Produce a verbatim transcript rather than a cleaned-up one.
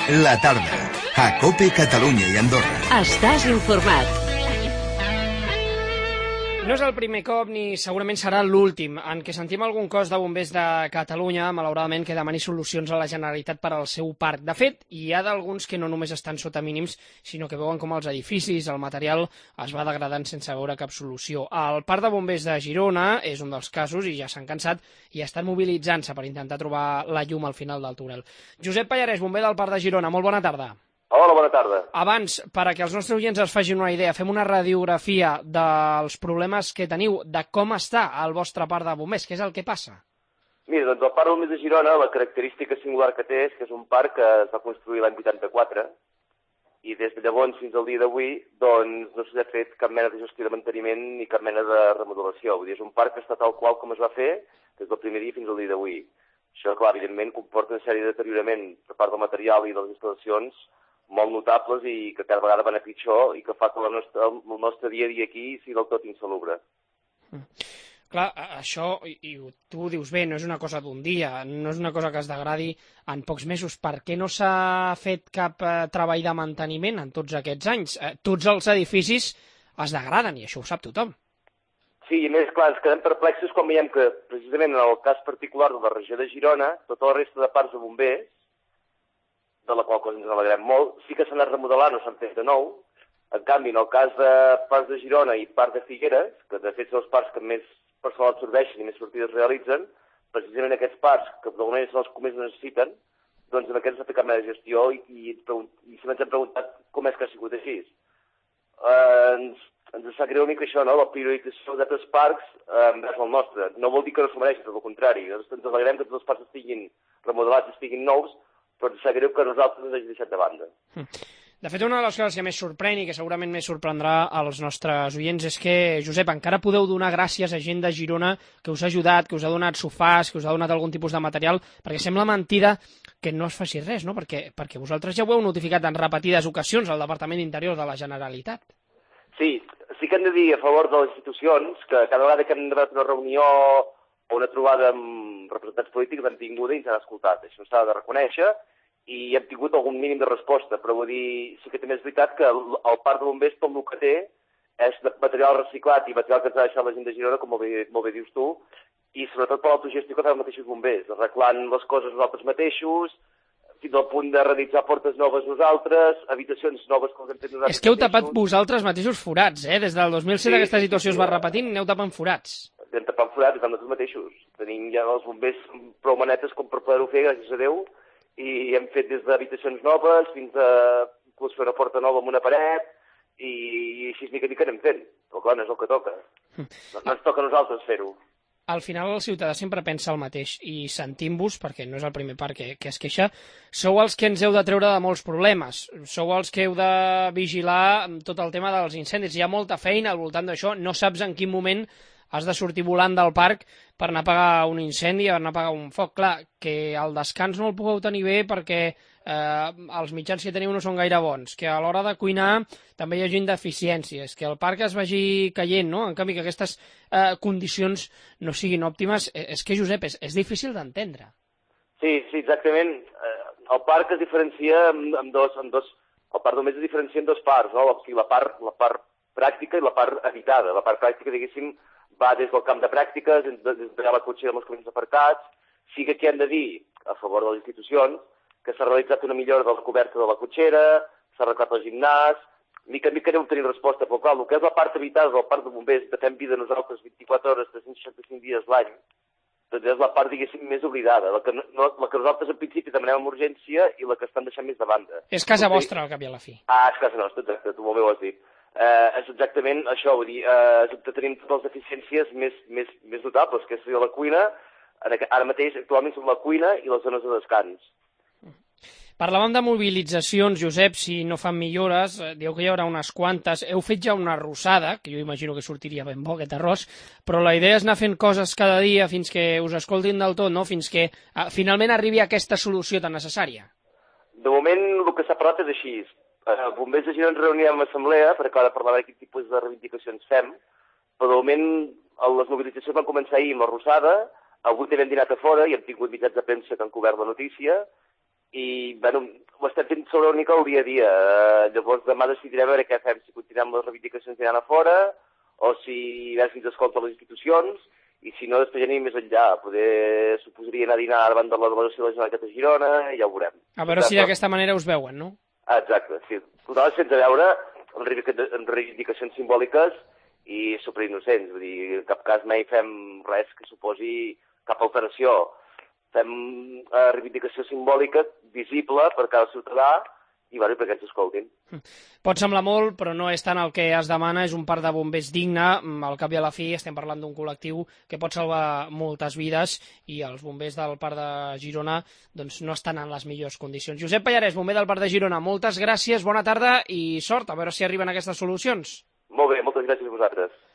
La tarda, a COPE Catalunya i Andorra. Estàs informat. No és el primer cop ni segurament serà l'últim en què sentim algun cos de bombers de Catalunya, malauradament, que demani solucions a la Generalitat per al seu parc. De fet, hi ha d'alguns que no només estan sota mínims, sinó que veuen com els edificis, el material, es va degradant sense veure cap solució. El parc de bombers de Girona és un dels casos i ja s'han cansat i estan mobilitzant-se per intentar trobar la llum al final del túnel. Josep Pallarès, bomber del parc de Girona, molt bona tarda. Hola, bona tarda. Abans, per a que els nostres oients es facin una idea, fem una radiografia dels problemes que teniu, de com està el vostre parc de bombers, què és el que passa? Mira, doncs el parc de bombers de Girona, la característica singular que té és que és un parc que es va construir l'any vuitanta-quatre i des de llavors fins al dia d'avui doncs, no s'ha fet cap mena de gestió de manteniment ni cap mena de remodelació. Vull dir, és un parc que està tal qual com es va fer des del primer dia fins al dia d'avui. Això, clar, evidentment, comporta una sèrie de deteriorament per part del material i de les instal·lacions molt notables i que cada vegada van a pitjor i que fa que la nostra, el nostre dia a dia aquí sigui del tot insalubre. Mm. Clar, això, i, i tu ho dius bé, no és una cosa d'un dia, no és una cosa que es degradi en pocs mesos. Per què no s'ha fet cap eh, treball de manteniment en tots aquests anys? Eh, tots els edificis es degraden i això ho sap tothom. Sí, i a més, clar, ens quedem perplexos quan veiem que, precisament en el cas particular de la regió de Girona, tota la resta de parcs de bombers, de la qual cosa ens alegrem molt, sí que s'han anat remodelant o s'han fet de nou. En canvi, en el cas de parcs de Girona i parc de Figueres, que de fet són els parcs que més personal absorbeixen i més sortides realitzen, precisament aquests parcs, que d'alguna manera són els que més necessiten, doncs en aquests no s'ha fet cap mena de gestió i, i, i sempre ens hem preguntat com és que ha sigut així. Eh, ens, ens sap greu una mica això, no?, la priorització d'altres parcs eh, envers el nostre. No vol dir que no s'ho mereixin, tot el contrari. Ens alegrem que tots els parcs estiguin remodelats, estiguin nous, però ens sap greu que nosaltres ens hagi deixat de banda. De fet, una de les coses que més sorprèn i que segurament més sorprendrà als nostres oients és que, Josep, encara podeu donar gràcies a gent de Girona que us ha ajudat, que us ha donat sofàs, que us ha donat algun tipus de material, perquè sembla mentida que no es faci res, no? Perquè, perquè vosaltres ja ho heu notificat en repetides ocasions al Departament d'Interior de la Generalitat. Sí, sí que hem de dir a favor de les institucions que cada vegada que hem anat a una reunió o una trobada amb representants polítics han tingut i ens han escoltat. Això s'ha de reconèixer i hem tingut algun mínim de resposta, però vull dir, sí que també és veritat que el, el parc de bombers tot el que té és de material reciclat i material que ens ha deixat la gent de Girona, com molt bé, molt bé dius tu, i sobretot per l'autogestió que fan els mateixos bombers, arreglant les coses nosaltres mateixos, fins al punt de realitzar portes noves nosaltres, habitacions noves que els hem fet nosaltres. És que heu tapat vosaltres mateixos forats, eh? Des del dos mil set sí, aquesta situació sí, sí, es va repetint, aneu tapant forats. Hem tapat forats i nosaltres mateixos. Tenim ja els bombers prou manetes com per poder-ho fer, gràcies a Déu, i hem fet des d'habitacions noves fins a inclús fer una porta nova amb una paret i, i així mica mica anem fent. Però clar, no és el que toca. No, no ens toca a nosaltres fer-ho. Al final el ciutadà sempre pensa el mateix i sentim-vos, perquè no és el primer parc que, que es queixa, sou els que ens heu de treure de molts problemes, sou els que heu de vigilar tot el tema dels incendis. Hi ha molta feina al voltant d'això, no saps en quin moment has de sortir volant del parc per anar a apagar un incendi, per anar a apagar un foc. Clar, que el descans no el pugueu tenir bé perquè eh, els mitjans que teniu no són gaire bons, que a l'hora de cuinar també hi hagi deficiències, que el parc es vagi caient, no? En canvi, que aquestes eh, condicions no siguin òptimes, eh, és que, Josep, és, és difícil d'entendre. Sí, sí, exactament. Eh, el parc es diferencia en, en dos... En dos el parc només es diferencia en dos parts, no? O sigui, la part, la part pràctica i la part habitada. La part pràctica, diguéssim, va des del camp de pràctiques, des de la cotxera amb els camins aparcats. Sí que aquí hem de dir, a favor de les institucions, que s'ha realitzat una millora de la coberta de la cotxera, s'ha arreglat el gimnàs, mica en mica aneu tenint resposta, però clar, el que és la part habitada del parc de bombers, que fem vida nosaltres vint-i-quatre hores, tres-cents seixanta-cinc dies l'any, doncs és la part, diguéssim, més oblidada, la que, no, la que nosaltres en principi demanem amb urgència i la que estan deixant més de banda. És casa vostra, al cap i a la fi. Ah, és casa nostra, exacte, tu molt bé ho has dit. Eh, és exactament això, vull dir, eh, tenim totes les deficiències més, més, més notables, que és la cuina, ara mateix actualment són la cuina i les zones de descans. Parlàvem de mobilitzacions, Josep, si no fan millores, dieu que hi haurà unes quantes, heu fet ja una arrossada, que jo imagino que sortiria ben bo aquest arròs, però la idea és anar fent coses cada dia fins que us escoltin del tot, no? Fins que eh, finalment arribi a aquesta solució tan necessària. De moment el que s'ha parlat és així. Els bombers de Girona ens reuníem en assemblea per acabar de parlar de quin tipus de reivindicacions fem, però de moment les mobilitzacions van començar ahir amb l'arrossada, avui també hem dinat a fora i hem tingut mitjans de premsa que han cobert la notícia, i bueno, ho estem fent sobre una mica el dia a dia. Uh, llavors demà decidirem a veure què fem, si continuem les reivindicacions que hi ha a fora, o si veure si ens escolta les institucions, i si no, després ja anem més enllà. Poder suposaria anar a dinar davant de la delegació de la Generalitat de Girona, i ja ho veurem. A veure si d'aquesta manera us veuen, no? Ah, exacte, sí. Total, sense veure en reivindicacions simbòliques i superinnocents. Vull dir, en cap cas mai fem res que suposi cap alteració. Fem eh, reivindicació simbòlica visible per cada ciutadà i, bueno, perquè ens escoltin. Pot semblar molt, però no és tant el que es demana, és un parc de bombers digne. Al cap i a la fi estem parlant d'un col·lectiu que pot salvar moltes vides i els bombers del parc de Girona doncs, no estan en les millors condicions. Josep Pallarès, bomber del parc de Girona, moltes gràcies, bona tarda i sort, a veure si arriben aquestes solucions. Molt bé, moltes gràcies a vosaltres.